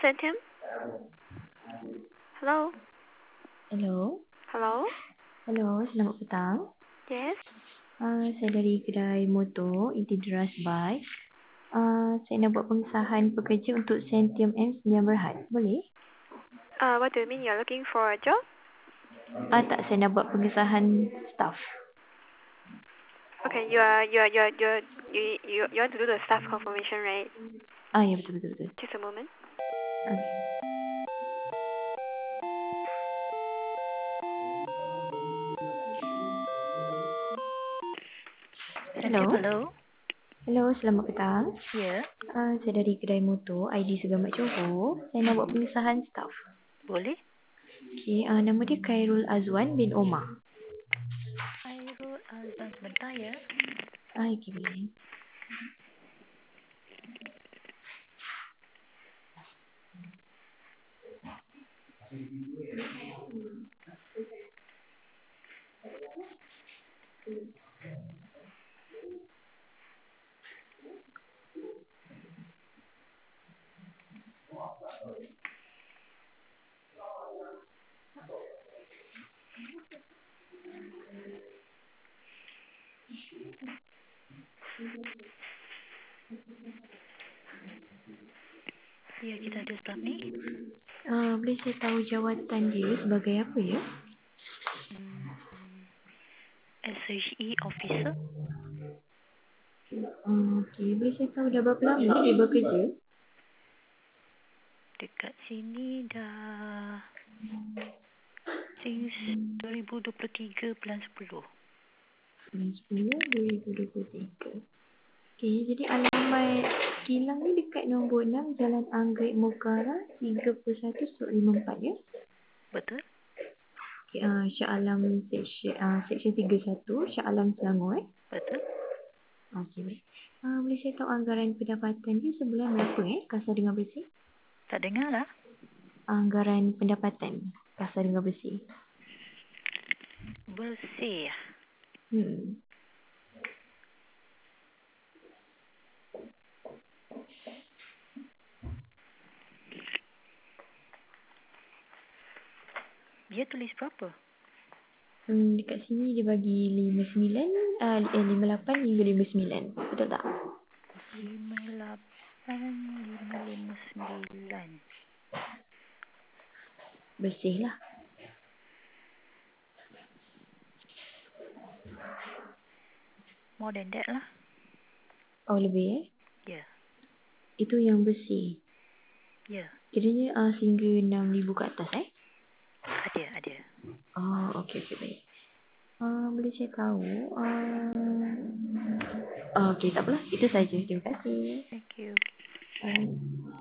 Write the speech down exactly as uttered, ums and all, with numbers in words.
Centium? Hello? Hello. Hello? Hello, selamat petang. Yes? Uh, saya dari kedai motor Intidras Bike. Uh, saya nak buat pengesahan pekerja untuk Centium M sembilan Berhad. Boleh? Uh, what do you mean you're looking for a job? Ah, tak, saya nak buat pengesahan staff. Okay, you are, you are, you are, you are, you, you, you want to do the staff confirmation, right? Ah, ya, betul, betul, betul. Just a moment. Okay. Hello. Hello. Hello, selamat petang. Ya, Uh, saya dari kedai motor I D Segamat Johor. Saya nak buat pengesahan staff. boleh. Okay, uh, nama dia Khairul Azwan bin Omar. Khairul Azan sebentar ya. Ah, okay, boleh. Ya, kita ada staff ni. Uh, boleh saya tahu jawatan dia sebagai apa ya? Hmm, S H E officer. Uh, okay, boleh saya tahu dah berapa lama dia bekerja? Dekat sini dah since dua ribu dua puluh tiga bulan sepuluh. sepuluh dua ribu dua puluh tiga. Okay, jadi alamat kilang ni dekat nombor enam Jalan Anggrek Mokara tiga puluh satu lima empat ya? Betul? Okay, uh, Shah Alam Seksyen, uh, Seksyen tiga puluh satu Shah Alam Selangor eh? Betul? Okay, baik. Uh, boleh saya tahu anggaran pendapatan dia sebulan berapa eh? Kasar dengan bersih? Tak dengar lah. Anggaran pendapatan kasar dengan bersih. Bersih. Hmm. Dia tulis berapa? Hmm, dekat sini dia bagi lima puluh sembilan, uh, eh, lima puluh lapan hingga lima puluh sembilan. Betul tak? lima lapan lima lima sembilan. Bersih lah. More than that lah. Oh, lebih eh? Ya. Itu yang bersih. Ya. Kiranya uh, sehingga enam ribu ke atas eh? Ada, ada. Oh, okey, okey, baik. Uh, boleh saya tahu? Uh, oh, okey, tak apalah. Itu saja. Terima kasih. Thank you. Uh,